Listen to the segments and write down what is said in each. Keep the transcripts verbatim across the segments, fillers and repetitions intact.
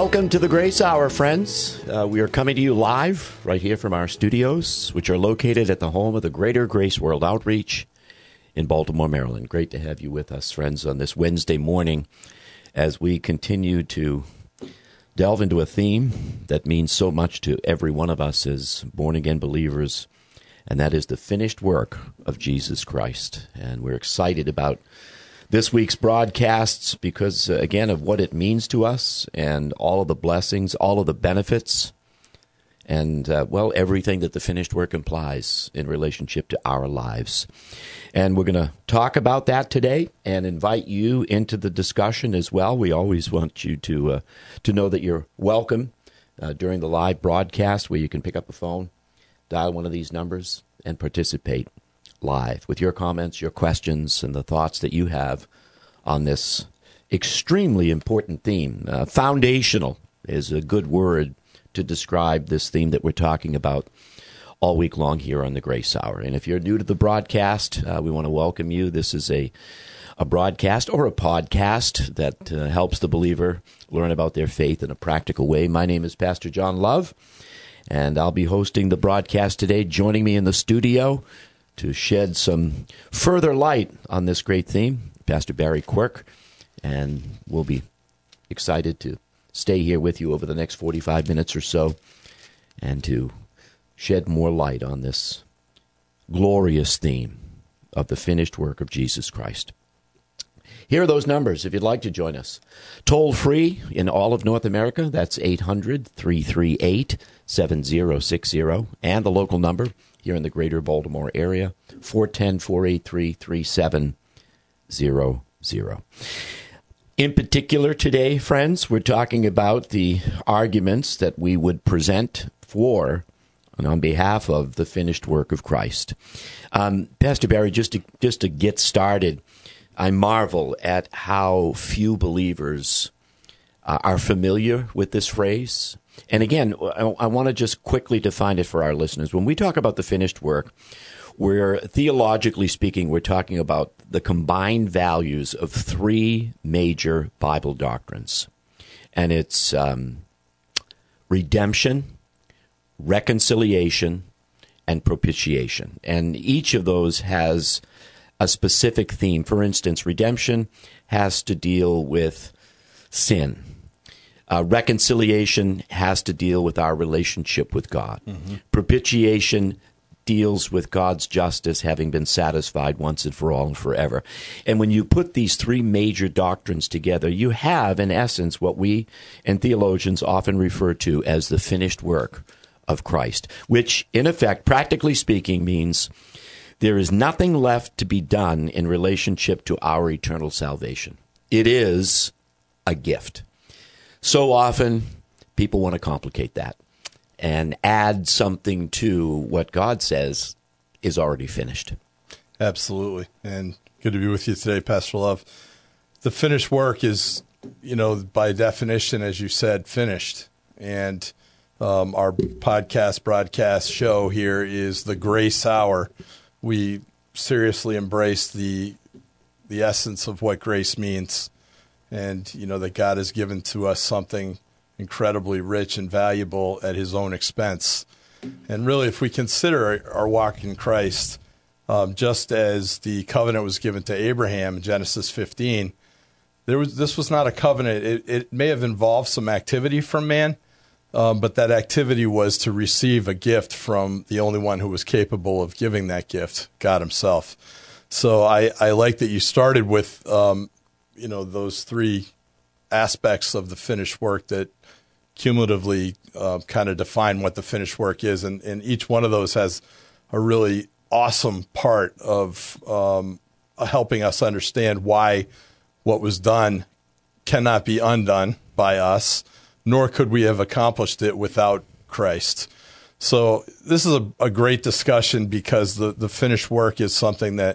Welcome to the Grace Hour, friends. Uh, we are coming to you live right here from our studios, which are located at the home of the Greater Grace World Outreach in Baltimore, Maryland. Great to have you with us, friends, on this Wednesday morning as we continue to delve into a theme that means so much to every one of us as born-again believers, and that is the finished work of Jesus Christ. And we're excited about this week's broadcasts because, uh, again, of what it means to us and all of the blessings, all of the benefits, and, uh, well, everything that the finished work implies in relationship to our lives. And we're going to talk about that today and invite you into the discussion as well. We always want you to uh, to know that you're welcome uh, during the live broadcast, where you can pick up a phone, dial one of these numbers, and participate live with your comments, your questions, and the thoughts that you have on this extremely important theme. Uh, foundational is a good word to describe this theme that we're talking about all week long here on the Grace Hour. And if you're new to the broadcast, uh, we want to welcome you. This is a, a broadcast or a podcast that uh, helps the believer learn about their faith in a practical way. My name is Pastor John Love, and I'll be hosting the broadcast today. Joining me in the studio to shed some further light on this great theme, Pastor Barry Quirk, and we'll be excited to stay here with you over the next forty-five minutes or so and to shed more light on this glorious theme of the finished work of Jesus Christ. Here are those numbers if you'd like to join us. Toll free in all of North America, that's eight hundred, three three eight, seven zero six zero, and the local number here in the greater Baltimore area, four one zero, four eight three, three seven zero zero. In particular today, friends, we're talking about the arguments that we would present for and on behalf of the finished work of Christ. Um, Pastor Barry, just to, just to get started, I marvel at how few believers uh, are familiar with this phrase. And again, I, I want to just quickly define it for our listeners. When we talk about the finished work, we're, theologically speaking, we're talking about the combined values of three major Bible doctrines. And it's um, redemption, reconciliation, and propitiation. And each of those has a specific theme. For instance, redemption has to deal with sin. Uh, reconciliation has to deal with our relationship with God. Mm-hmm. Propitiation deals with God's justice having been satisfied once and for all and forever. And when you put these three major doctrines together, you have, in essence, what we and theologians often refer to as the finished work of Christ, which, in effect, practically speaking, means there is nothing left to be done in relationship to our eternal salvation. It is a gift. So often, people want to complicate that and add something to what God says is already finished. Absolutely. And good to be with you today, Pastor Love. The finished work is, you know, by definition, as you said, finished. And um, our podcast, broadcast show here is the Grace Hour. We seriously embrace the the essence of what grace means. And, you know, that God has given to us something incredibly rich and valuable at his own expense. And really, if we consider our walk in Christ, um, just as the covenant was given to Abraham in Genesis fifteen, there was this was not a covenant. It, it may have involved some activity from man, um, but that activity was to receive a gift from the only one who was capable of giving that gift, God himself. So I, I like that you started with um, you know, those three aspects of the finished work that cumulatively uh, kind of define what the finished work is. And, and each one of those has a really awesome part of um, helping us understand why what was done cannot be undone by us, nor could we have accomplished it without Christ. So this is a, a great discussion because the, the finished work is something that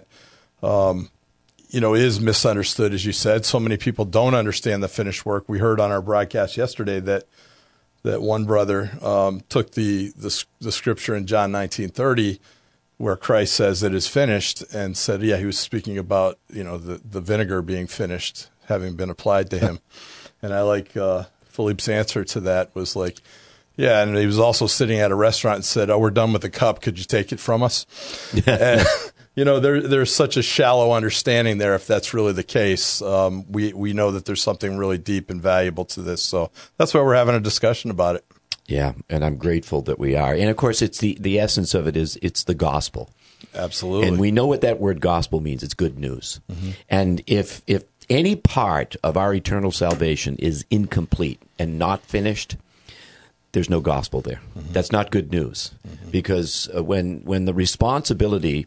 um, you know, is misunderstood, as you said. So many people don't understand the finished work. We heard on our broadcast yesterday that that one brother um, took the, the the scripture in John nineteen thirty where Christ says it is finished and said, yeah, he was speaking about, you know, the, the vinegar being finished, having been applied to him. And I like uh, Philippe's answer to that was like, yeah, and he was also sitting at a restaurant and said, oh, we're done with the cup. Could you take it from us? And, you know, there, there's such a shallow understanding there if that's really the case. Um, we, we know that there's something really deep and valuable to this. So that's why we're having a discussion about it. Yeah, and I'm grateful that we are. And, of course, it's the, the essence of it is it's the gospel. Absolutely. And we know what that word gospel means. It's good news. Mm-hmm. And if if any part of our eternal salvation is incomplete and not finished, there's no gospel there. Mm-hmm. That's not good news. Mm-hmm. Because uh, when when the responsibility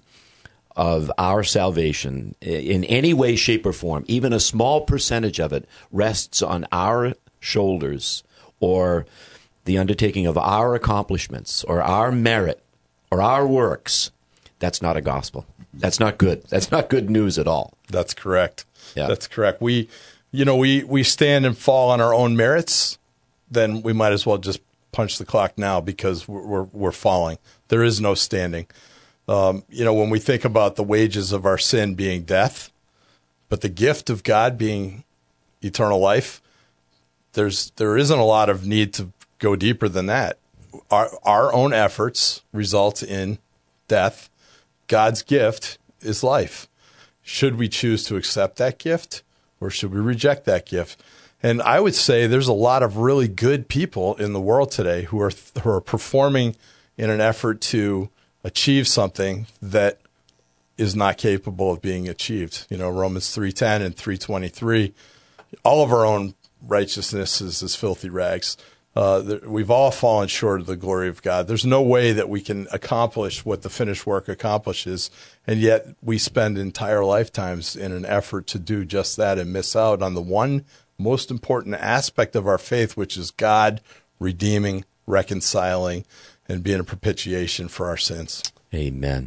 of our salvation in any way, shape, or form, even a small percentage of it, rests on our shoulders, or the undertaking of our accomplishments or our merit or our works, that's not a gospel. That's not good. That's not good news at all. That's correct. Yeah. That's correct. We, you know, we, we stand and fall on our own merits, then we might as well just punch the clock now because we're, we're, we're falling. There is no standing. Um, you know, when we think about the wages of our sin being death, but the gift of God being eternal life, there's, there isn't a lot of need to go deeper than that. Our, our own efforts result in death. God's gift is life. Should we choose to accept that gift or should we reject that gift? And I would say there's a lot of really good people in the world today who are who are performing in an effort to achieve something that is not capable of being achieved. You know, Romans three ten and three twenty-three, all of our own righteousness is as filthy rags. Uh, we've all fallen short of the glory of God. There's no way that we can accomplish what the finished work accomplishes, and yet we spend entire lifetimes in an effort to do just that and miss out on the one most important aspect of our faith, which is God redeeming, reconciling, and being a propitiation for our sins. Amen.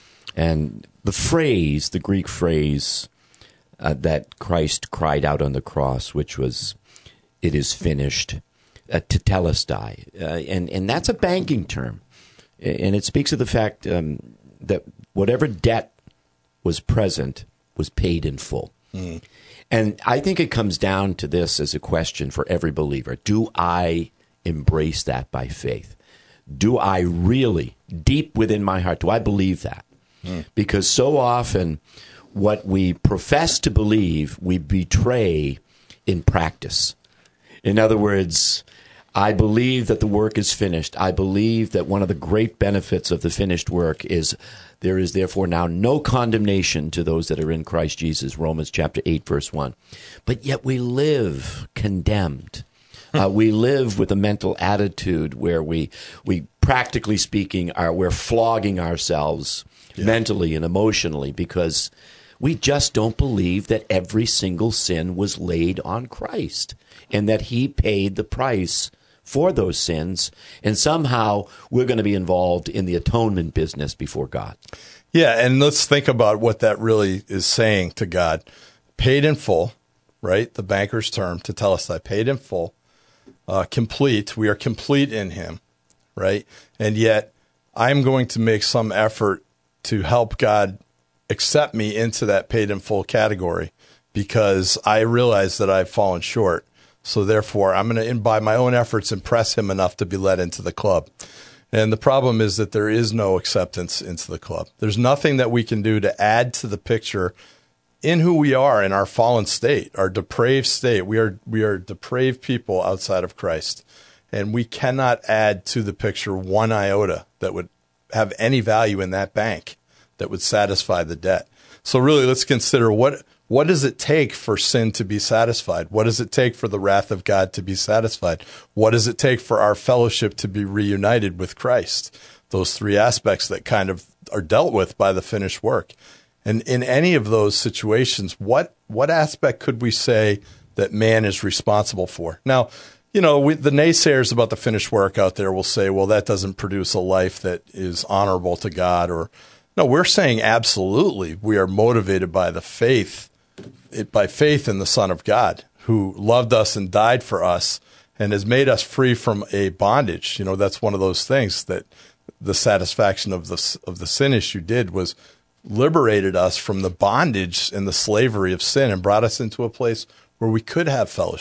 And the phrase, the Greek phrase uh, that Christ cried out on the cross, which was, "It is finished," Uh, tetelestai, uh, and and that's a banking term, and it speaks of the fact um, that whatever debt was present was paid in full. Mm. And I think it comes down to this as a question for every believer: do I embrace that by faith? Do I really, deep within my heart, do I believe that? Mm. Because so often, what we profess to believe, we betray in practice. In other words, I believe that the work is finished. I believe that one of the great benefits of the finished work is there is therefore now no condemnation to those that are in Christ Jesus, Romans chapter eight, verse one. But yet we live condemned. Uh, we live with a mental attitude where we, we practically speaking, are we're flogging ourselves yeah. mentally and emotionally because we just don't believe that every single sin was laid on Christ and that he paid the price for those sins, and somehow we're going to be involved in the atonement business before God. Yeah, and let's think about what that really is saying to God. Paid in full, right? The banker's term, to tell us that paid in full, uh, complete. We are complete in him, right? And yet I'm going to make some effort to help God accept me into that paid in full category because I realize that I've fallen short. So therefore, I'm going to, by my own efforts, impress him enough to be let into the club. And the problem is that there is no acceptance into the club. There's nothing that we can do to add to the picture in who we are in our fallen state, our depraved state. We are we are depraved people outside of Christ. And we cannot add to the picture one iota that would have any value in that bank that would satisfy the debt. So really, let's consider what what does it take for sin to be satisfied? What does it take for the wrath of God to be satisfied? What does it take for our fellowship to be reunited with Christ? Those three aspects that kind of are dealt with by the finished work. And in any of those situations, what what aspect could we say that man is responsible for? Now, you know, we, the naysayers about the finished work out there will say, well, that doesn't produce a life that is honorable to God. Or no, we're saying absolutely we are motivated by the faith, it, by faith in the Son of God, who loved us and died for us and has made us free from a bondage. You know, that's one of those things that the satisfaction of the of the sin issue did was liberated us from the bondage and the slavery of sin and brought us into a place where we could have fellowship,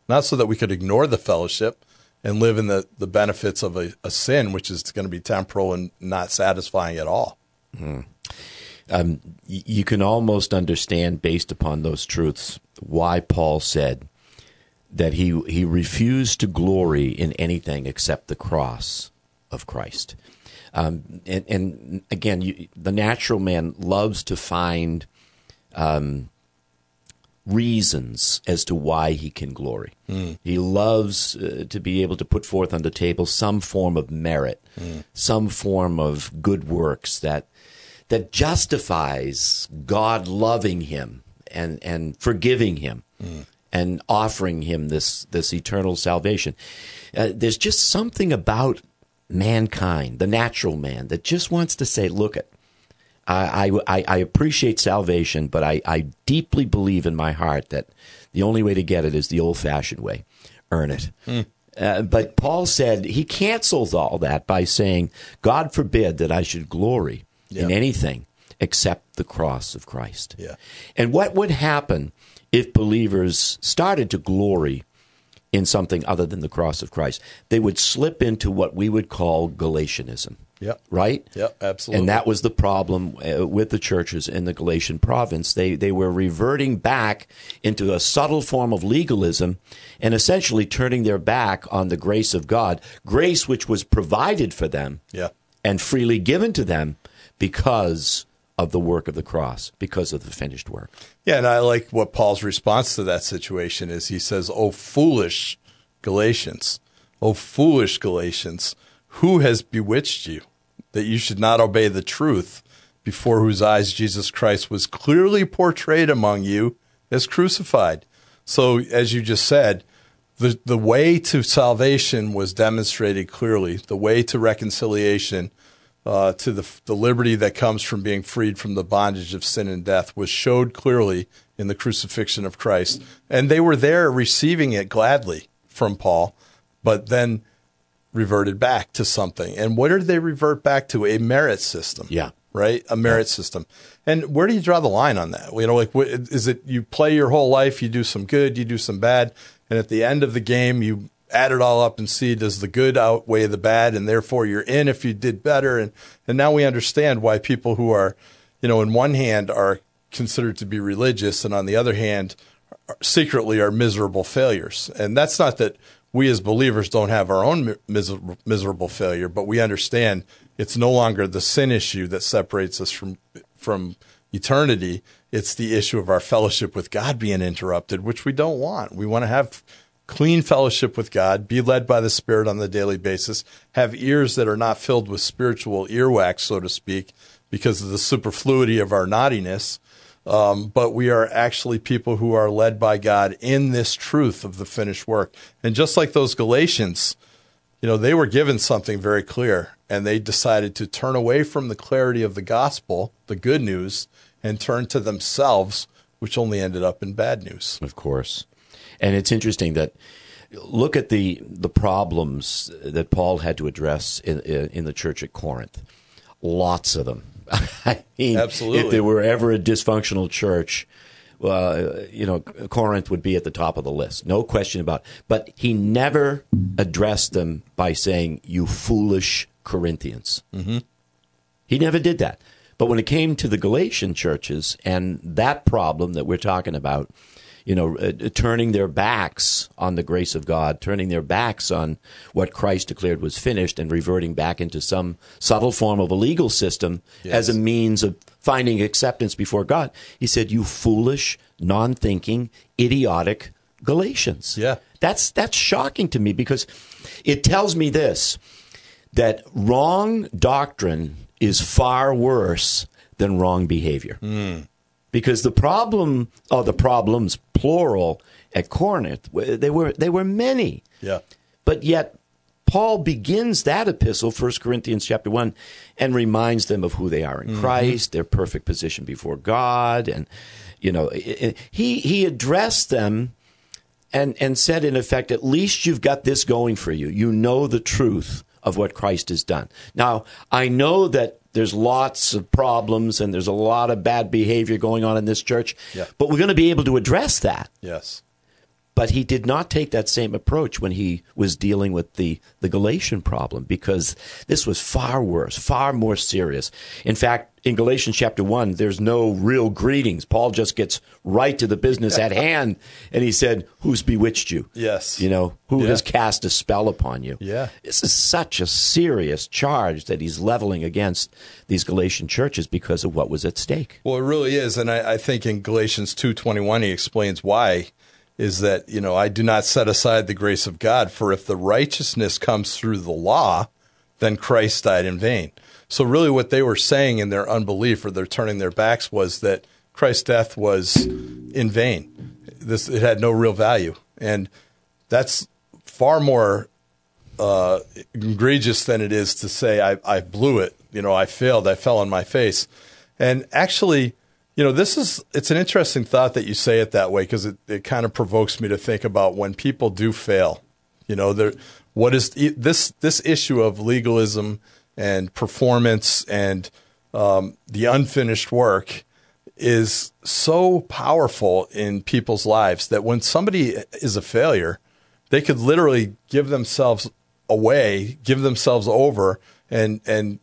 not so that we could ignore the fellowship and live in the, the benefits of a, a sin, which is going to be temporal and not satisfying at all. Mm. Um, y- you can almost understand, based upon those truths, why Paul said that he he refused to glory in anything except the cross of Christ. Um, and, and again, you, the natural man loves to find um, reasons as to why he can glory. Mm. He loves uh, to be able to put forth on the table some form of merit, mm. some form of good works that that justifies God loving him and, and forgiving him mm. and offering him this, this eternal salvation. Uh, there's just something about mankind, the natural man, that just wants to say, look, it, I, I, I appreciate salvation, but I, I deeply believe in my heart that the only way to get it is the old-fashioned way. Earn it. Mm. Uh, but Paul said he cancels all that by saying, God forbid that I should glory yeah. in anything except the cross of Christ. Yeah. And what would happen if believers started to glory in something other than the cross of Christ? They would slip into what we would call Galatianism. Yep. Right? Yep, absolutely. And that was the problem uh, with the churches in the Galatian province. They they were reverting back into a subtle form of legalism and essentially turning their back on the grace of God, grace which was provided for them yeah. and freely given to them because of the work of the cross, because of the finished work. Yeah, and I like what Paul's response to that situation is. He says, "O foolish Galatians, O foolish Galatians, who has bewitched you, that you should not obey the truth, before whose eyes Jesus Christ was clearly portrayed among you as crucified?" So, as you just said, the, the way to salvation was demonstrated clearly. The way to reconciliation, uh, to the, the liberty that comes from being freed from the bondage of sin and death, was showed clearly in the crucifixion of Christ. And they were there receiving it gladly from Paul, but then reverted back to something. And what did they revert back to? A merit system. Yeah. Right? A merit yeah. system. And where do you draw the line on that? You know, like, what, is it you play your whole life, you do some good, you do some bad, and at the end of the game, you add it all up and see, does the good outweigh the bad, and therefore you're in if you did better? And, and now we understand why people who are, you know, in one hand are considered to be religious, and on the other hand, secretly are miserable failures. And that's not that we as believers don't have our own miser- miserable failure, but we understand it's no longer the sin issue that separates us from from eternity. It's the issue of our fellowship with God being interrupted, which we don't want. We want to have clean fellowship with God, be led by the Spirit on the daily basis, have ears that are not filled with spiritual earwax, so to speak, because of the superfluity of our naughtiness. Um, but we are actually people who are led by God in this truth of the finished work. And just like those Galatians, you know, they were given something very clear, and they decided to turn away from the clarity of the gospel, the good news, and turn to themselves, which only ended up in bad news. Of course. And it's interesting that look at the the problems that Paul had to address in, in the church at Corinth. Lots of them. I mean, absolutely. If there were ever a dysfunctional church, uh, you know, Corinth would be at the top of the list. No question about it. But he never addressed them by saying, "You foolish Corinthians." Mm-hmm. He never did that. But when it came to the Galatian churches and that problem that we're talking about, you know, uh, turning their backs on the grace of God, turning their backs on what Christ declared was finished, and reverting back into some subtle form of a legal system yes. as a means of finding acceptance before God. He said, "You foolish, non-thinking, idiotic Galatians." Yeah. That's that's shocking to me, because it tells me this, that wrong doctrine is far worse than wrong behavior. Mm. Because the problem, or the problems, plural, at Corinth, they were they were many. Yeah. But yet, Paul begins that epistle, First Corinthians chapter one, and reminds them of who they are in mm-hmm. Christ, their perfect position before God. And, you know, he he addressed them and, and said, in effect, at least you've got this going for you. You know the truth of what Christ has done. Now, I know that there's lots of problems and there's a lot of bad behavior going on in this church, yeah. but we're going to be able to address that. Yes. But he did not take that same approach when he was dealing with the, the Galatian problem, because this was far worse, far more serious. In fact, in Galatians chapter one, there's no real greetings. Paul just gets right to the business at hand, and he said, who's bewitched you? Yes. You know, who Yeah. has cast a spell upon you? Yeah. This is such a serious charge that he's leveling against these Galatian churches because of what was at stake. Well, it really is. And I, I think in Galatians two twenty-one, he explains why, is that, you know, I do not set aside the grace of God, for if the righteousness comes through the law, then Christ died in vain. So really what they were saying in their unbelief, or they're turning their backs, was that Christ's death was in vain. This, it had no real value. And that's far more uh, egregious than it is to say, I, I blew it. You know, I failed. I fell on my face. And actually, you know, this is, it's an interesting thought that you say it that way, because it, it kind of provokes me to think about when people do fail. You know, there, what is this, this issue of legalism and performance and um, the unfinished work is so powerful in people's lives that when somebody is a failure, they could literally give themselves away, give themselves over, and and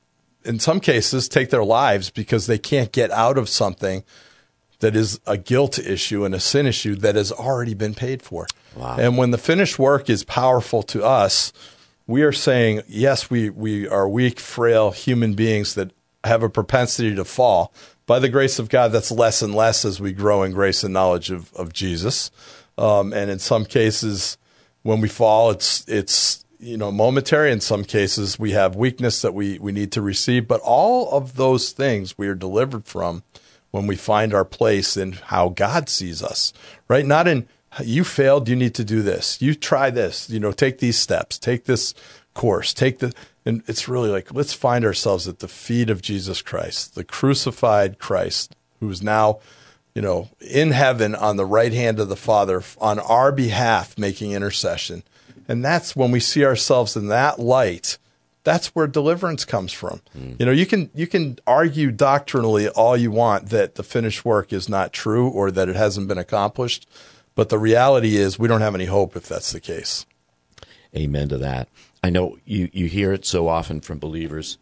in some cases take their lives because they can't get out of something that is a guilt issue and a sin issue that has already been paid for. Wow. And when the finished work is powerful to us, we are saying, yes, we, we are weak, frail human beings that have a propensity to fall. By the grace of God, that's less and less as we grow in grace and knowledge of, of Jesus. Um, and in some cases, when we fall, it's it's you know momentary. In some cases, we have weakness that we, we need to receive. But all of those things we are delivered from when we find our place in how God sees us, right? Not in, you failed, you need to do this. You try this, you know, take these steps, take this course, take the, and it's really like, let's find ourselves at the feet of Jesus Christ, the crucified Christ, who is now, you know, in heaven on the right hand of the Father on our behalf, making intercession. And that's when we see ourselves in that light, that's where deliverance comes from. Mm. You know, you can you can argue doctrinally all you want that the finished work is not true or that it hasn't been accomplished, but the reality is we don't have any hope if that's the case. Amen to that. I know you, you hear it so often from believers,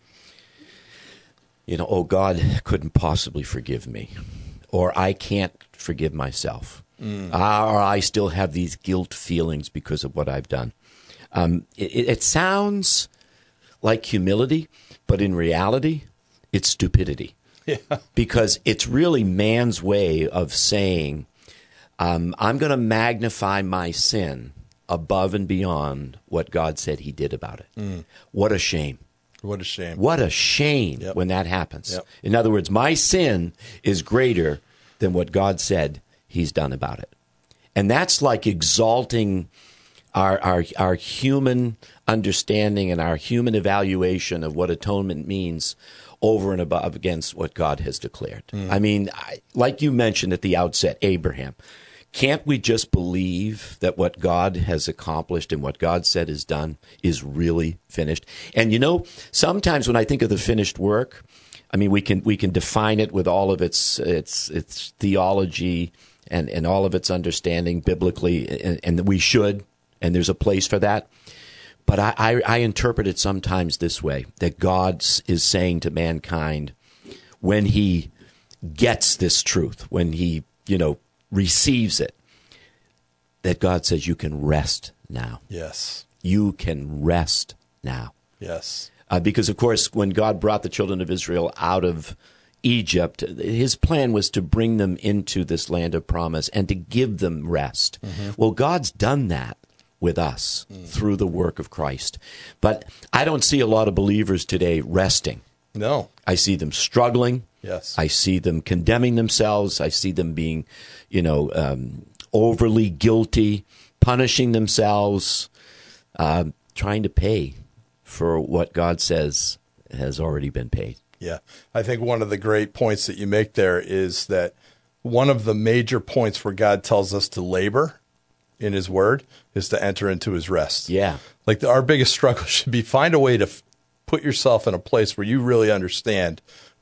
you know, oh, God couldn't possibly forgive me, or I can't forgive myself, mm. or I still have these guilt feelings because of what I've done. Um, it, it sounds like humility, but in reality, it's stupidity. Yeah. Because it's really man's way of saying, um, I'm going to magnify my sin above and beyond what God said he did about it. Mm. What a shame. What a shame. What a shame yep. when that happens. Yep. In other words, my sin is greater than what God said he's done about it. And that's like exalting our our, our human understanding and our human evaluation of what atonement means over and above against what God has declared. Mm. I mean, I, like you mentioned at the outset, Abraham, can't we just believe that what God has accomplished and what God said is done is really finished? And you know, sometimes when I think of the finished work, I mean, we can we can define it with all of its its its theology and, and all of its understanding biblically, and, and we should, and there's a place for that. But I, I, I interpret it sometimes this way, that God is saying to mankind, when he gets this truth, when he, you know, receives it, that God says you can rest now. Yes. You can rest now. Yes. Uh, because, of course, when God brought the children of Israel out of Egypt, his plan was to bring them into this land of promise and to give them rest. Mm-hmm. Well, God's done that with us mm. through the work of Christ. But I don't see a lot of believers today resting. No. I see them struggling. Yes. I see them condemning themselves. I see them being, you know, um, overly guilty, punishing themselves, uh, trying to pay for what God says has already been paid. Yeah. I think one of the great points that you make there is that one of the major points where God tells us to labor in his word is to enter into his rest. Yeah. Like the, our biggest struggle should be find a way to f- put yourself in a place where you really understand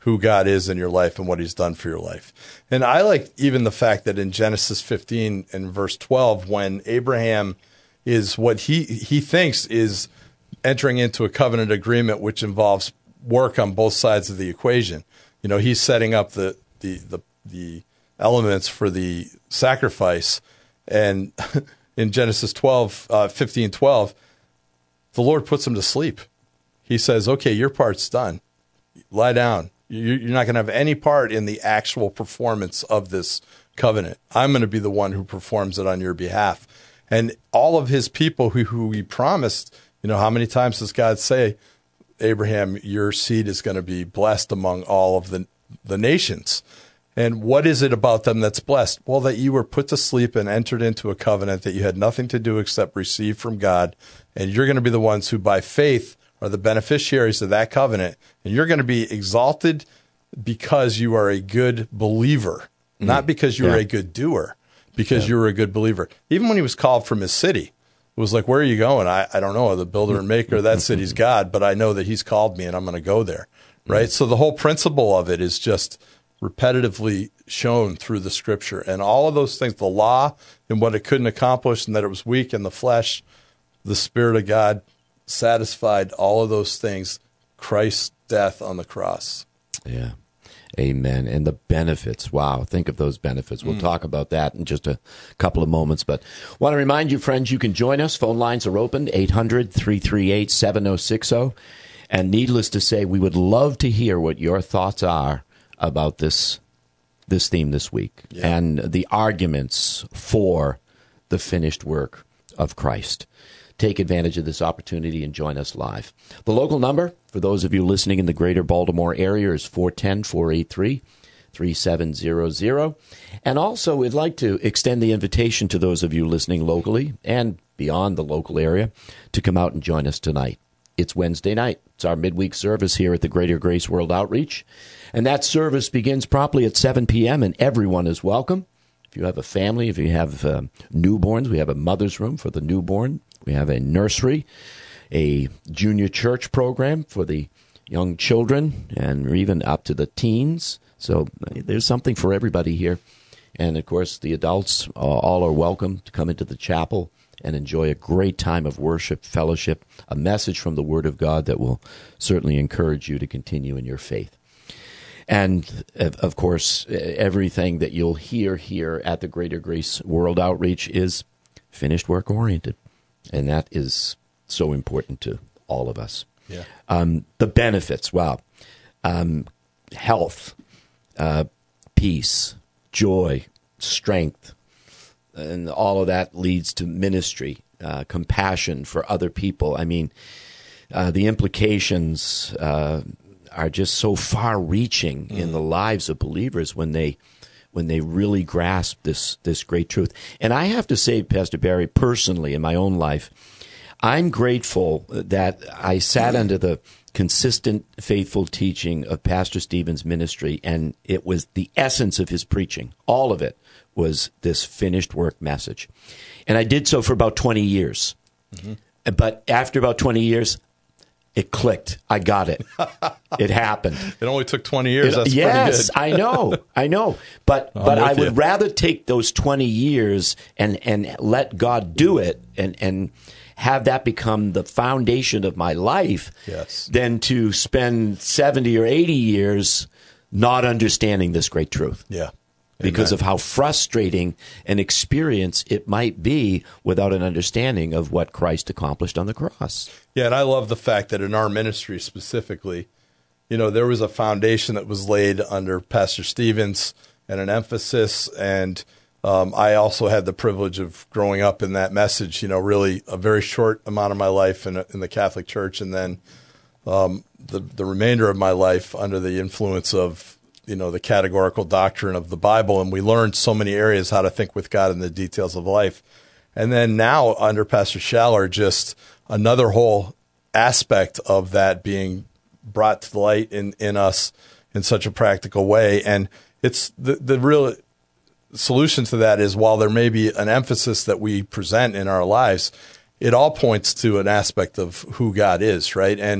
who God is in your life and what he's done for your life. And I like even the fact that in Genesis fifteen and verse twelve, when Abraham is what he, he thinks is entering into a covenant agreement, which involves work on both sides of the equation. You know, he's setting up the, the, the, the elements for the sacrifice. And in Genesis twelve, uh, fifteen, twelve, the Lord puts him to sleep. He says, okay, your part's done. Lie down. You're not going to have any part in the actual performance of this covenant. I'm going to be the one who performs it on your behalf. And all of his people who, who he promised, you know, how many times does God say, Abraham, your seed is going to be blessed among all of the, the nations? And what is it about them that's blessed? Well, that you were put to sleep and entered into a covenant that you had nothing to do except receive from God. And you're going to be the ones who by faith are the beneficiaries of that covenant. And you're going to be exalted because you are a good believer, mm. not because you yeah. are a good doer, because yeah. you were a good believer. Even when he was called from his city, it was like, where are you going? I, I don't know. The builder and maker of that city's God, but I know that he's called me and I'm going to go there. Right. Mm. So the whole principle of it is just repetitively shown through the scripture, and all of those things, the law and what it couldn't accomplish and that it was weak in the flesh, the Spirit of God satisfied all of those things, Christ's death on the cross. Yeah. Amen. And the benefits. Wow. Think of those benefits. We'll mm. talk about that in just a couple of moments. But I want to remind you, friends, you can join us. Phone lines are open, eight hundred, three three eight, seven oh six oh. And needless to say, we would love to hear what your thoughts are about this this theme this week yeah. and the arguments for the finished work of Christ. Take advantage of this opportunity and join us live. The local number for those of you listening in the greater Baltimore area is four one zero, four eight three, three seven zero zero. And also, we'd like to extend the invitation to those of you listening locally and beyond the local area to come out and join us tonight. It's Wednesday night. It's our midweek service here at the Greater Grace World Outreach. And that service begins promptly at seven p.m., and everyone is welcome. If you have a family, if you have uh, newborns, we have a mother's room for the newborn. We have a nursery, a junior church program for the young children, and even up to the teens. So there's something for everybody here. And, of course, the adults uh, all are welcome to come into the chapel and enjoy a great time of worship, fellowship, a message from the Word of God that will certainly encourage you to continue in your faith. And, of course, everything that you'll hear here at the Greater Grace World Outreach is finished work oriented. And that is so important to all of us. Yeah. Um, the benefits, wow. Um, health, uh, peace, joy, strength, and all of that leads to ministry, uh, compassion for other people. I mean, uh, the implications uh, are just so far-reaching mm. in the lives of believers when they when they really grasp this this great truth. And I have to say, Pastor Barry, personally, in my own life, I'm grateful that I sat under the consistent, faithful teaching of Pastor Stephen's ministry, and it was the essence of his preaching. All of it was this finished work message. And I did so for about twenty years. Mm-hmm. But after about twenty years, it clicked. I got it. It happened. It only took twenty years. It, That's yes, pretty good. I know. I know. But I'm but I would you. rather take those twenty years and, and let God do it and, and have that become the foundation of my life yes. than to spend seventy or eighty years not understanding this great truth. Yeah. Because Amen. of how frustrating an experience it might be without an understanding of what Christ accomplished on the cross. Yeah, and I love the fact that in our ministry specifically, you know, there was a foundation that was laid under Pastor Stevens and an emphasis, and um, I also had the privilege of growing up in that message, you know, really a very short amount of my life in, in the Catholic Church, and then um, the, the remainder of my life under the influence of you know, the categorical doctrine of the Bible, and we learned so many areas how to think with God in the details of life. And then now under Pastor Schaller, just another whole aspect of that being brought to light in, in us in such a practical way. And it's the, the real solution to that is while there may be an emphasis that we present in our lives, it all points to an aspect of who God is, right? And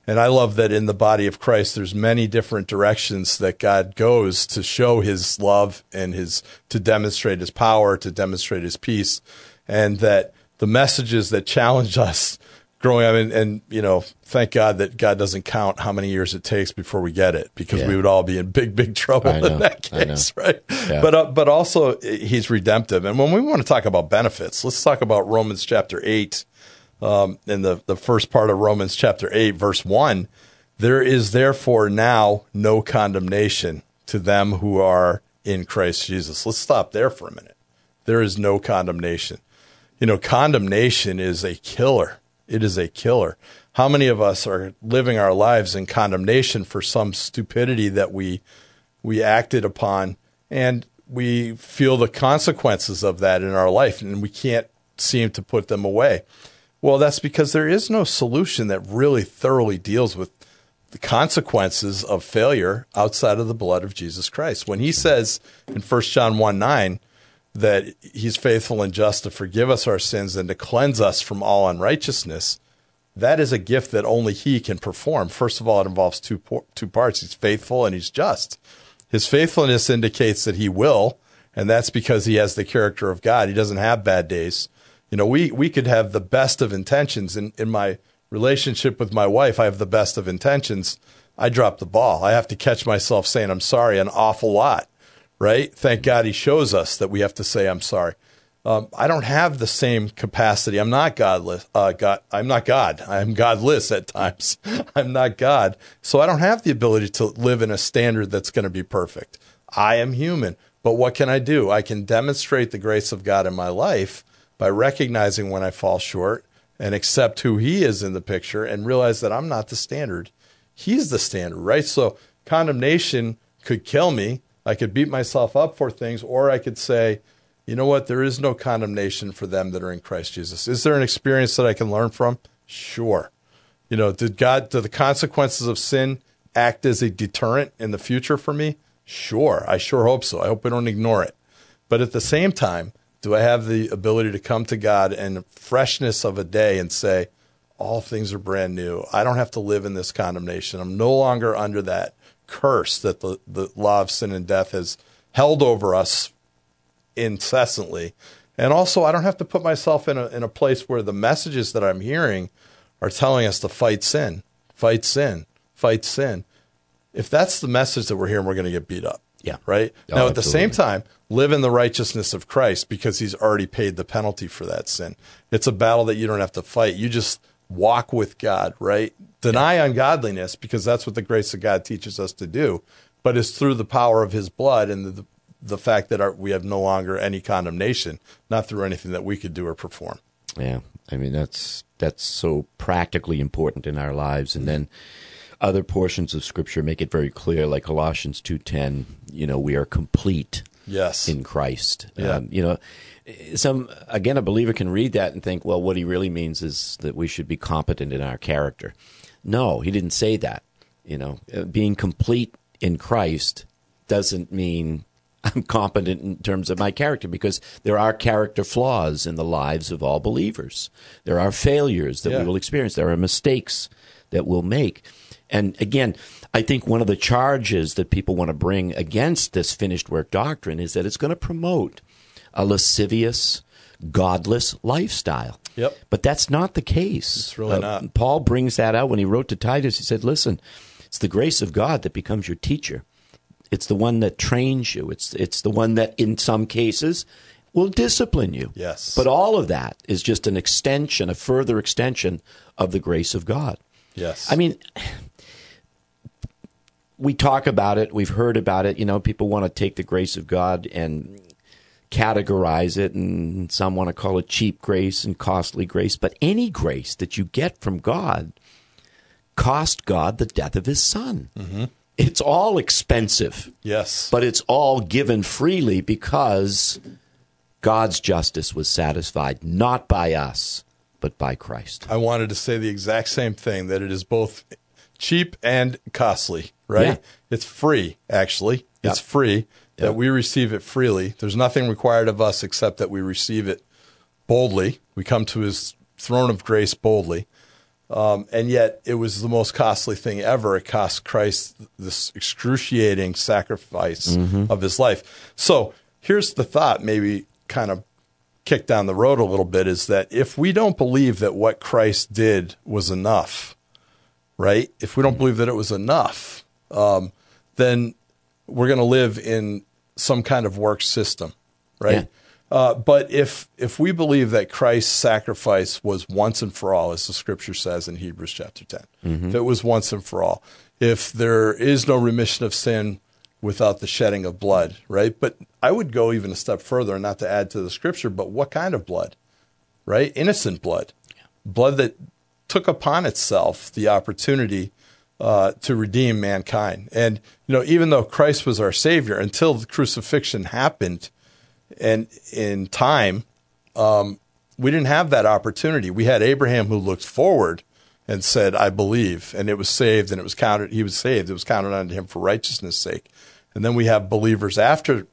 And I love that in the body of Christ, there's many different directions that God goes to show his love and his, to demonstrate his power, to demonstrate his peace. And that the messages that challenge us growing up, and, and you know, thank God that God doesn't count how many years it takes before we get it, because yeah. we would all be in big, big trouble I know, in that case, right? Yeah. But uh, but also he's redemptive. And when we want to talk about benefits, let's talk about Romans chapter eight. Um, in the, the first part of Romans chapter eight, verse one, there is therefore now no condemnation to them who are in Christ Jesus. Let's stop there for a minute. There is no condemnation. You know, condemnation is a killer. It is a killer. How many of us are living our lives in condemnation for some stupidity that we we acted upon, and we feel the consequences of that in our life, and we can't seem to put them away? Well, that's because there is no solution that really thoroughly deals with the consequences of failure outside of the blood of Jesus Christ. When he says in First John one nine that he's faithful and just to forgive us our sins and to cleanse us from all unrighteousness, that is a gift that only he can perform. First of all, it involves two two parts. He's faithful and he's just. His faithfulness indicates that he will, and that's because he has the character of God. He doesn't have bad days. You know, we, we could have the best of intentions. In, in my relationship with my wife, I have the best of intentions. I drop the ball. I have to catch myself saying I'm sorry an awful lot, right? Thank God he shows us that we have to say I'm sorry. Um, I don't have the same capacity. I'm not godless. Uh, God, I'm not God. I'm godless at times. I'm not God. So I don't have the ability to live in a standard that's going to be perfect. I am human. But what can I do? I can demonstrate the grace of God in my life by recognizing when I fall short and accept who he is in the picture and realize that I'm not the standard. He's the standard, right? So condemnation could kill me. I could beat myself up for things, or I could say, you know what? There is no condemnation for them that are in Christ Jesus. Is there an experience that I can learn from? Sure. You know, did God, do the consequences of sin act as a deterrent in the future for me? Sure. I sure hope so. I hope I don't ignore it. But at the same time, do I have the ability to come to God and freshness of a day and say, all things are brand new. I don't have to live in this condemnation. I'm no longer under that curse that the, the law of sin and death has held over us incessantly. And also, I don't have to put myself in a, in a place where the messages that I'm hearing are telling us to fight sin, fight sin, fight sin. If that's the message that we're hearing, we're going to get beat up. Yeah. Right? Oh, now, at the absolutely. same time, live in the righteousness of Christ because he's already paid the penalty for that sin. It's a battle that you don't have to fight. You just walk with God, right? Deny yeah. ungodliness because that's what the grace of God teaches us to do. But it's through the power of his blood and the, the fact that our, we have no longer any condemnation, not through anything that we could do or perform. Yeah. I mean, that's that's so practically important in our lives. And then other portions of Scripture make it very clear, like Colossians two ten, you know, we are complete yes. in Christ. Yeah. Um, you know, some again, a believer can read that and think, well, what he really means is that we should be competent in our character. No, he didn't say that. You know, being complete in Christ doesn't mean I'm competent in terms of my character, because there are character flaws in the lives of all believers. There are failures that yeah. we will experience. There are mistakes that we'll make. And again, I think one of the charges that people want to bring against this finished work doctrine is that it's going to promote a lascivious, godless lifestyle. Yep. But that's not the case. It's really uh, not. Paul brings that out when he wrote to Titus. He said, listen, it's the grace of God that becomes your teacher. It's the one that trains you. It's it's the one that, in some cases, will discipline you. Yes. But all of that is just an extension, a further extension of the grace of God. Yes. I mean, we talk about it. We've heard about it. You know, people want to take the grace of God and categorize it, and some want to call it cheap grace and costly grace. But any grace that you get from God cost God the death of his Son. Mm-hmm. It's all expensive. Yes. But it's all given freely because God's justice was satisfied, not by us, but by Christ. I wanted to say the exact same thing, that it is both cheap and costly, right? Yeah. It's free, actually. Yep. It's free, that Yep. we receive it freely. There's nothing required of us except that we receive it boldly. We come to his throne of grace boldly. Um, and yet it was the most costly thing ever. It cost Christ this excruciating sacrifice mm-hmm. of his life. So here's the thought, maybe kind of kick down the road a little bit, is that if we don't believe that what Christ did was enough, right? If we don't believe that it was enough, um, then we're going to live in some kind of work system, right? Yeah. Uh, but if if we believe that Christ's sacrifice was once and for all, as the scripture says in Hebrews chapter ten, mm-hmm. if it was once and for all, if there is no remission of sin without the shedding of blood, right? But I would go even a step further, not to add to the scripture, but what kind of blood, right? Innocent blood, yeah. blood that took upon itself the opportunity uh, to redeem mankind. And, you know, even though Christ was our Savior, until the crucifixion happened, and in time, um, we didn't have that opportunity. We had Abraham who looked forward and said, I believe, and it was saved, and it was counted, he was saved, it was counted unto him for righteousness' sake. And then we have believers after,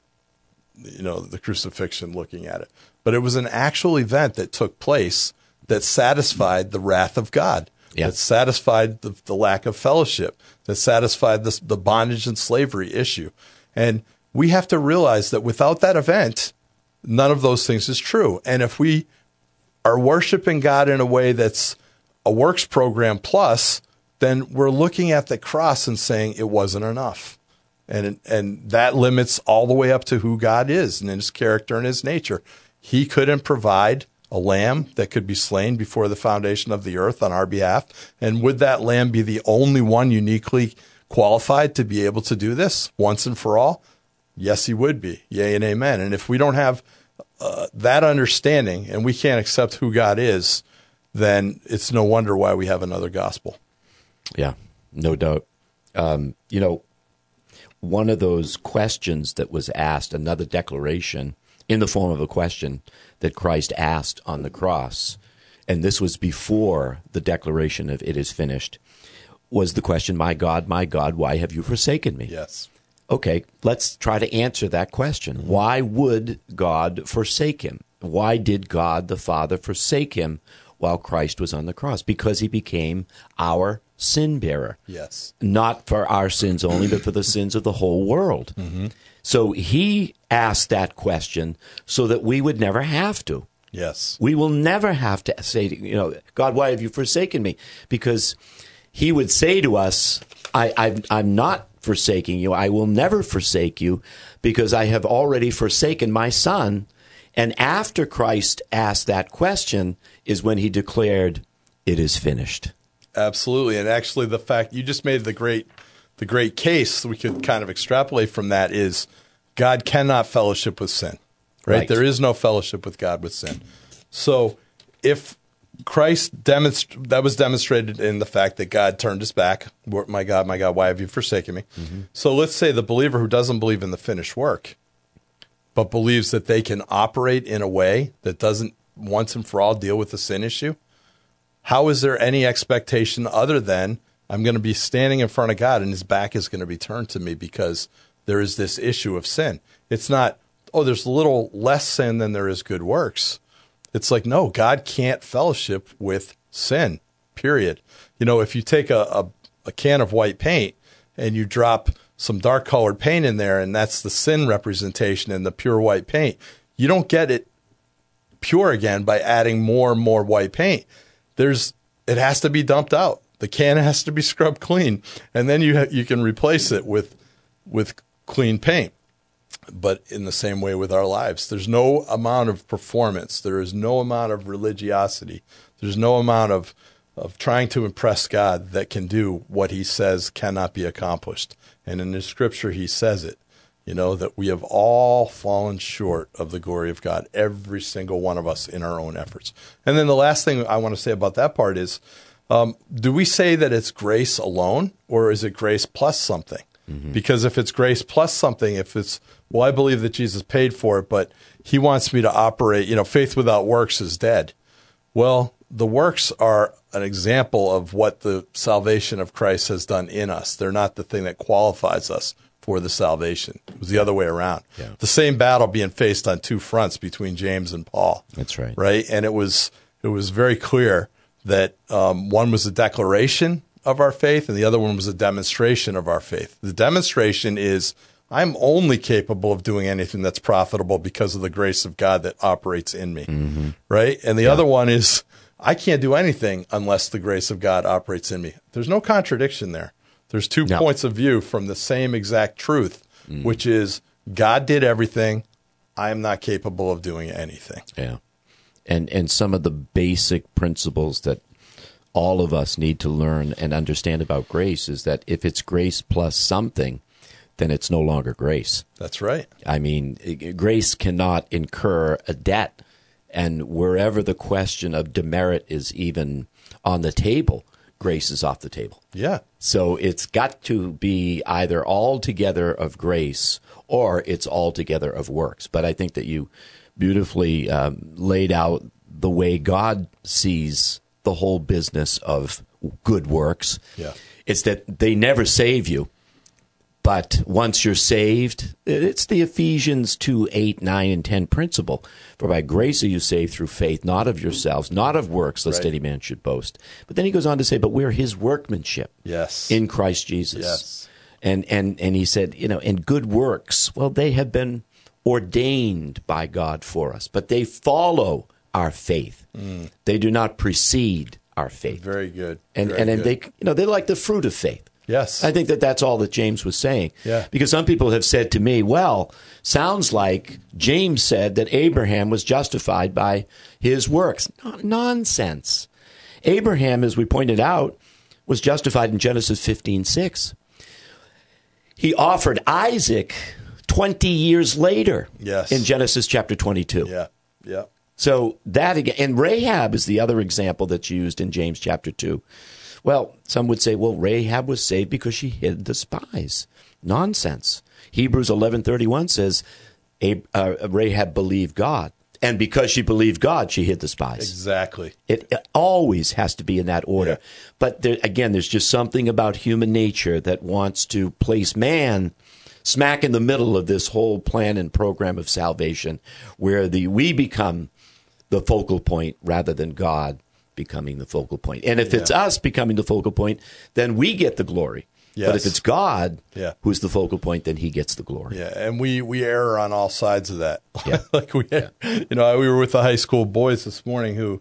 you know, the crucifixion looking at it. But it was an actual event that took place that satisfied the wrath of God, yeah. that satisfied the, the lack of fellowship, that satisfied the, the bondage and slavery issue. And we have to realize that without that event, none of those things is true. And if we are worshiping God in a way that's a works program plus, then we're looking at the cross and saying it wasn't enough. And and that limits all the way up to who God is and his character and his nature. He couldn't provide a lamb that could be slain before the foundation of the earth on our behalf. And would that lamb be the only one uniquely qualified to be able to do this once and for all? Yes, he would be. Yea and amen. And if we don't have uh, that understanding and we can't accept who God is, then it's no wonder why we have another gospel. Yeah, no doubt. Um, you know, one of those questions that was asked, another declaration in the form of a question that Christ asked on the cross, and this was before the declaration of it is finished, was the question, my God, my God, why have you forsaken me? Yes. Okay, let's try to answer that question. Why would God forsake him? Why did God the Father forsake him while Christ was on the cross? Because he became our sin bearer. Yes. Not for our sins only, but for the sins of the whole world. Mm-hmm. So he asked that question so that we would never have to. Yes. We will never have to say, you know, God, why have you forsaken me? Because he would say to us, I, I, I'm not forsaking you. I will never forsake you because I have already forsaken my son. And after Christ asked that question is when he declared, it is finished. Absolutely. And actually the fact you just made the great the great case we could kind of extrapolate from that is God cannot fellowship with sin. Right? right. There is no fellowship with God with sin. So if Christ demonst- that was demonstrated in the fact that God turned his back. My God, my God, why have you forsaken me? Mm-hmm. So let's say the believer who doesn't believe in the finished work, but believes that they can operate in a way that doesn't once and for all deal with the sin issue. How is there any expectation other than I'm going to be standing in front of God and his back is going to be turned to me because there is this issue of sin? It's not, oh, there's a little less sin than there is good works. It's like, no, God can't fellowship with sin, period. You know, if you take a, a, a can of white paint and you drop some dark colored paint in there and that's the sin representation in the pure white paint, you don't get it pure again by adding more and more white paint. There's, it has to be dumped out. The can has to be scrubbed clean, and then you ha- you can replace it with with clean paint. But in the same way with our lives, there's no amount of performance. There is no amount of religiosity. There's no amount of of trying to impress God that can do what he says cannot be accomplished. And in the scripture, he says it, you know, that we have all fallen short of the glory of God, every single one of us in our own efforts. And then the last thing I want to say about that part is, um, do we say that it's grace alone or is it grace plus something? Mm-hmm. Because if it's grace plus something, if it's, well, I believe that Jesus paid for it, but he wants me to operate, you know, faith without works is dead. Well, the works are an example of what the salvation of Christ has done in us. They're not the thing that qualifies us for the salvation. It was the other way around. Yeah. The same battle being faced on two fronts between James and Paul. That's right. Right? And it was it was very clear that um, one was a declaration of our faith and the other one was a demonstration of our faith. The demonstration is I'm only capable of doing anything that's profitable because of the grace of God that operates in me, mm-hmm. right? And the yeah. other one is I can't do anything unless the grace of God operates in me. There's no contradiction there. There's two no. points of view from the same exact truth, mm. which is God did everything. I am not capable of doing anything. Yeah. And and some of the basic principles that all of us need to learn and understand about grace is that if it's grace plus something, then it's no longer grace. That's right. I mean, grace cannot incur a debt. And wherever the question of demerit is even on the table, grace is off the table. Yeah. So it's got to be either altogether of grace or it's altogether of works. But I think that you beautifully um, laid out the way God sees the whole business of good works. Yeah. It's that they never save you. But once you're saved, it's the Ephesians two, eight, nine, and ten principle. For by grace are you saved through faith, not of yourselves, not of works, lest right. any man should boast. But then he goes on to say, but we're his workmanship yes. in Christ Jesus. Yes. And, and, and he said, you know, and good works, well, they have been ordained by God for us, but they follow our faith. Mm. They do not precede our faith. Very good. And, Very and, and good. they, you know, they're like the fruit of faith. Yes. I think that that's all that James was saying. Yeah. Because some people have said to me, well, sounds like James said that Abraham was justified by his works. No, nonsense. Abraham, as we pointed out, was justified in Genesis fifteen six. He offered Isaac twenty years later yes. in Genesis chapter twenty-two. Yeah, yeah. So that again, and Rahab is the other example that's used in James chapter two. Well, some would say, well, Rahab was saved because she hid the spies. Nonsense. Hebrews eleven thirty-one says uh, Rahab believed God. And because she believed God, she hid the spies. Exactly. It, it always has to be in that order. Yeah. But there, again, there's just something about human nature that wants to place man smack in the middle of this whole plan and program of salvation, where the we become the focal point rather than God becoming the focal point. And if yeah. it's us becoming the focal point, then we get the glory. Yes. But if it's God yeah. who's the focal point, then he gets the glory. Yeah, and we, we err on all sides of that. Yeah. like we, yeah. you know, we were with the high school boys this morning who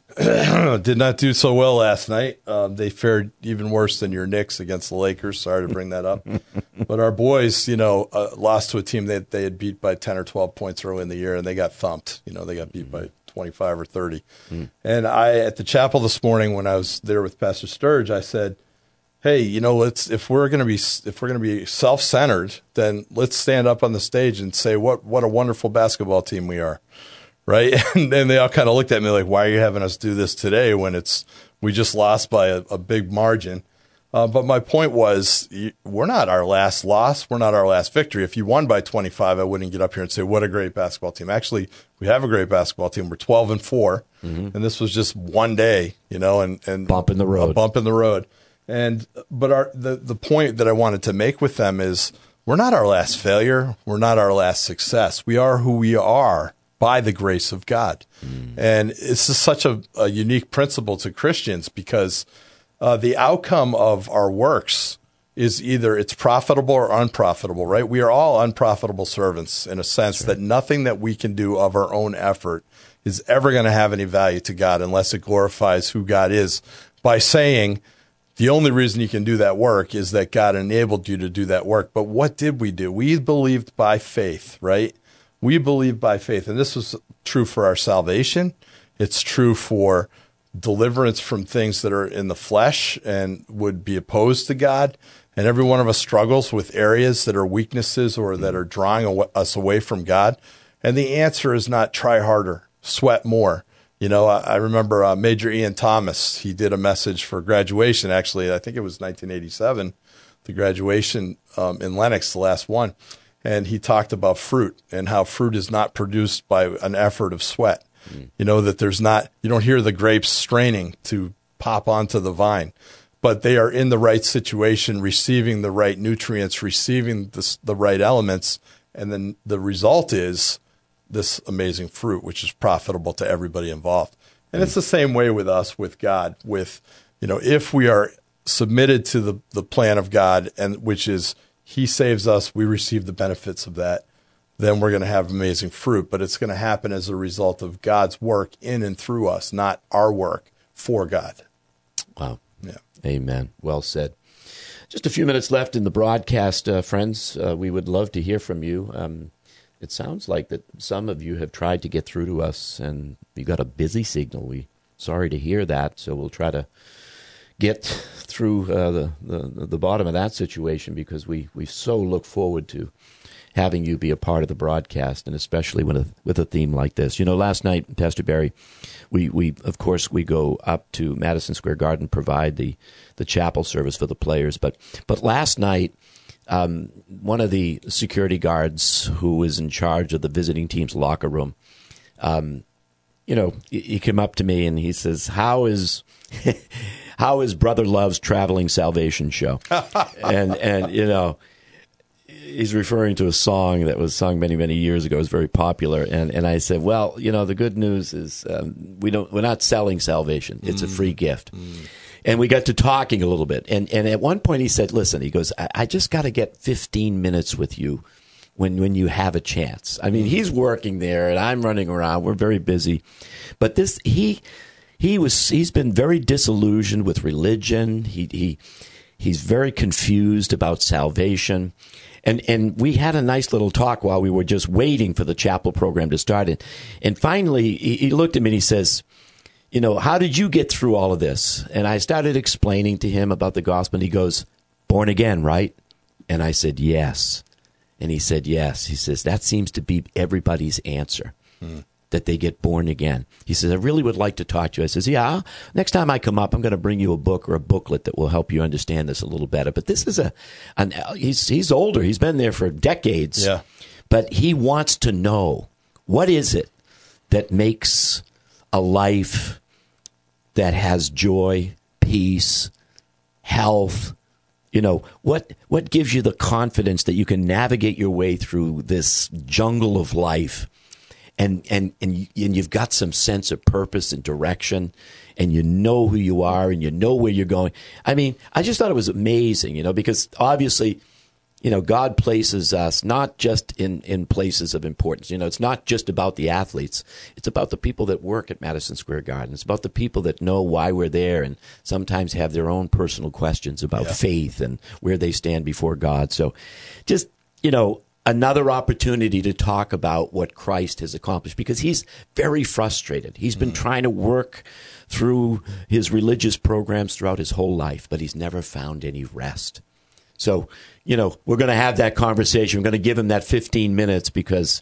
did not do so well last night. Um, they fared even worse than your Knicks against the Lakers. Sorry to bring that up. But our boys, you know, uh, lost to a team that they had beat by ten or twelve points early in the year, and they got thumped. You know, they got beat mm-hmm. by twenty-five or thirty. Mm. And I, at the chapel this morning when I was there with Pastor Sturge, I said, hey, you know, let's if we're going to be if we're going to be self-centered, then let's stand up on the stage and say what what a wonderful basketball team we are, right? And then they all kind of looked at me like, why are you having us do this today when it's we just lost by a, a big margin? Uh, but my point was, we're not our last loss. We're not our last victory. If you won by twenty-five, I wouldn't get up here and say, what a great basketball team. Actually, we have a great basketball team. We're twelve and four, mm-hmm. and this was just one day, you know, and, and bump in the road. A bump in the road. And but our the, the point that I wanted to make with them is we're not our last failure. We're not our last success. We are who we are by the grace of God. Mm. And this is such a, a unique principle to Christians because Uh, the outcome of our works is either it's profitable or unprofitable, right? We are all unprofitable servants in a sense that nothing that we can do of our own effort is ever going to have any value to God unless it glorifies who God is by saying the only reason you can do that work is that God enabled you to do that work. But what did we do? We believed by faith, right? We believed by faith. And this was true for our salvation. It's true for deliverance from things that are in the flesh and would be opposed to God. And every one of us struggles with areas that are weaknesses or that are drawing us away from God. And the answer is not try harder, sweat more. You know, I, I remember uh, Major Ian Thomas, he did a message for graduation. Actually, I think it was nineteen eighty-seven, the graduation um, in Lenox, the last one. And he talked about fruit and how fruit is not produced by an effort of sweat. You know, that there's not, you don't hear the grapes straining to pop onto the vine, but they are in the right situation, receiving the right nutrients, receiving this, the right elements. And then the result is this amazing fruit, which is profitable to everybody involved. And it's the same way with us, with God, with, you know, if we are submitted to the, the plan of God, and which is he saves us, we receive the benefits of that, then we're going to have amazing fruit. But it's going to happen as a result of God's work in and through us, not our work for God. Wow. Yeah. Amen. Well said. Just a few minutes left in the broadcast, uh, friends. Uh, we would love to hear from you. Um, it sounds like that some of you have tried to get through to us, and you got a busy signal. We sorry to hear that, so we'll try to get through uh, the, the the bottom of that situation, because we, we so look forward to having you be a part of the broadcast, and especially with a, with a theme like this. You know, last night, Pastor Barry, we, we of course, we go up to Madison Square Garden, provide the, the chapel service for the players. But but last night, um, one of the security guards who was in charge of the visiting team's locker room, um, you know, he, he came up to me and he says, how is... how is Brother Love's Traveling Salvation Show? and, and you know, he's referring to a song that was sung many, many years ago. It was very popular. And, and I said, well, you know, the good news is um, we don't, we're not selling salvation. It's mm. a free gift. Mm. And we got to talking a little bit. And, and at one point he said, listen, he goes, I, I just got to get fifteen minutes with you when, when you have a chance. I mean, he's working there and I'm running around. We're very busy. But this, he... He was. He's been very disillusioned with religion. He he he's very confused about salvation, and and we had a nice little talk while we were just waiting for the chapel program to start. And and finally, he, he looked at me and he says, "You know, how did you get through all of this?" And I started explaining to him about the gospel. And he goes, "Born again, right?" And I said, "Yes." And he said, "Yes." He says that seems to be everybody's answer. Hmm. That they get born again. He says, I really would like to talk to you. I says, yeah, next time I come up, I'm going to bring you a book or a booklet that will help you understand this a little better. But this is a, an, he's he's older. He's been there for decades. Yeah. But he wants to know, what is it that makes a life that has joy, peace, health? You know, what what gives you the confidence that you can navigate your way through this jungle of life? And, and and and you've got some sense of purpose and direction, and you know who you are, and you know where you're going. I mean, I just thought it was amazing, you know, because obviously, you know, God places us not just in, in places of importance. You know, it's not just about the athletes. It's about the people that work at Madison Square Garden. It's about the people that know why we're there and sometimes have their own personal questions about yeah. faith and where they stand before God. So just, you know, another opportunity to talk about what Christ has accomplished, because he's very frustrated. He's been mm. trying to work through his religious programs throughout his whole life, but he's never found any rest. So, you know, we're going to have that conversation. We're going to give him that fifteen minutes, because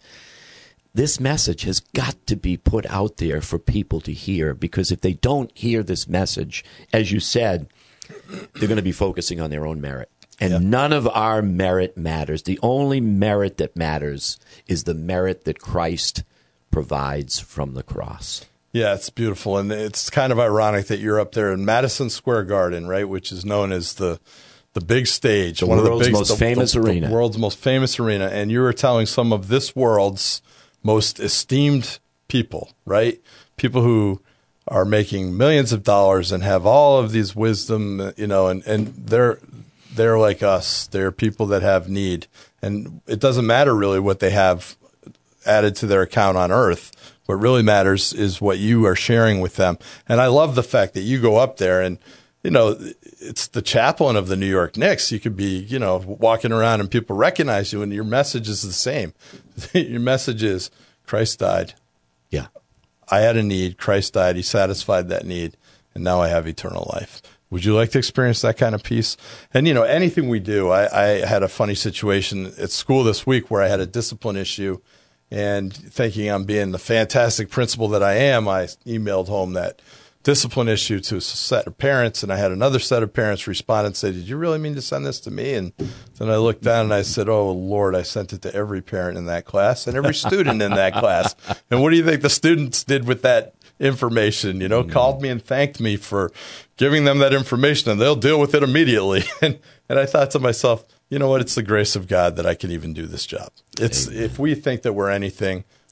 this message has got to be put out there for people to hear, because if they don't hear this message, as you said, they're going to be focusing on their own merit. And yep. none of our merit matters. The only merit that matters is the merit that Christ provides from the cross. Yeah, it's beautiful. And it's kind of ironic that you're up there in Madison Square Garden, right, which is known as the the big stage. The one world's of the big, most the, famous the, arena. The world's most famous arena. And you were telling some of this world's most esteemed people, right, people who are making millions of dollars and have all of these wisdom, you know, and, and they're – they're like us. They're people that have need. And it doesn't matter really what they have added to their account on earth. What really matters is what you are sharing with them. And I love the fact that you go up there and, you know, it's the chaplain of the New York Knicks. You could be, you know, walking around and people recognize you and your message is the same. Your message is Christ died. Yeah. I had a need. Christ died. He satisfied that need. And now I have eternal life. Would you like to experience that kind of peace? And, you know, anything we do, I, I had a funny situation at school this week where I had a discipline issue, and thinking I'm being the fantastic principal that I am, I emailed home that discipline issue to a set of parents, and I had another set of parents respond and say, did you really mean to send this to me? And then I looked down and I said, oh, Lord, I sent it to every parent in that class and every student in that class. And what do you think the students did with that information? You know, mm-hmm. called me and thanked me for giving them that information, and they'll deal with it immediately. And and I thought to myself, you know what? It's the grace of God that I can even do this job. It's Amen. If we think that we're anything,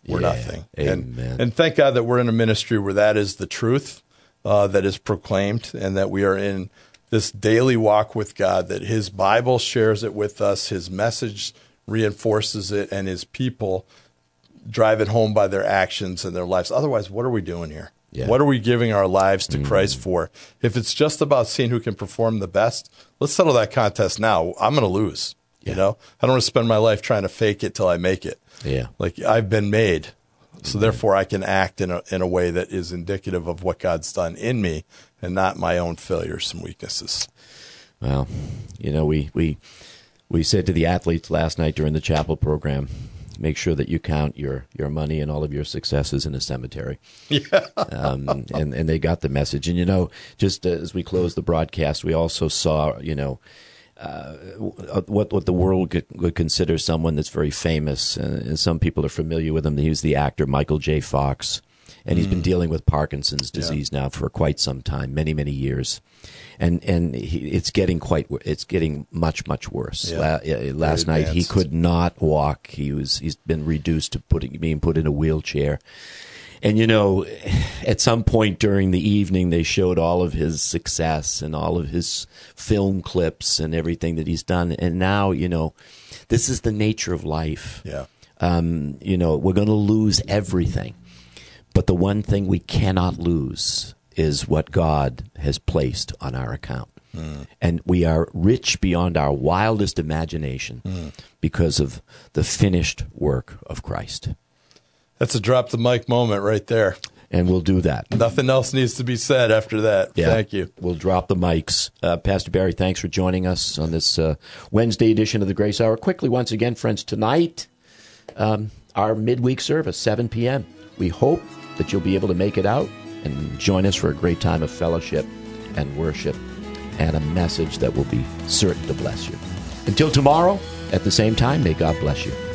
we're Yeah. nothing. Amen. And, and thank God that we're in a ministry where that is the truth uh, that is proclaimed, and that we are in this daily walk with God, that his Bible shares it with us, his message reinforces it, and his people drive it home by their actions and their lives. Otherwise, what are we doing here? Yeah. What are we giving our lives to Mm. Christ for? If it's just about seeing who can perform the best, let's settle that contest now. I'm going to lose. Yeah. You know, I don't want to spend my life trying to fake it till I make it. Yeah. Like, I've been made, so therefore I can act in a in a way that is indicative of what God's done in me, and not my own failures and weaknesses. Well, you know, we, we we said to the athletes last night during the chapel program, make sure that you count your, your money and all of your successes in a cemetery. Yeah. um, and, and they got the message. And, you know, just as we closed the broadcast, we also saw, you know, uh, what what the world could, would consider someone that's very famous. Uh, and some people are familiar with him. He was the actor Michael J. Fox. And he's been dealing with Parkinson's disease yeah. now for quite some time, many, many years. And and he, it's getting quite it's getting much much worse. Yeah. La, last night he could not walk. He was he's been reduced to putting being put in a wheelchair. And you know, at some point during the evening, they showed all of his success and all of his film clips and everything that he's done. And now, you know, this is the nature of life. Yeah. Um, you know, we're going to lose everything. But the one thing we cannot lose is what God has placed on our account. Mm. And we are rich beyond our wildest imagination mm. because of the finished work of Christ. That's a drop the mic moment right there. And we'll do that. Nothing else needs to be said after that. Yeah. Thank you. We'll drop the mics. Uh, Pastor Barry, thanks for joining us on this uh, Wednesday edition of the Grace Hour. Quickly, once again, friends, tonight, um, our midweek service, seven p.m. We hope that you'll be able to make it out and join us for a great time of fellowship and worship and a message that will be certain to bless you. Until tomorrow, at the same time, may God bless you.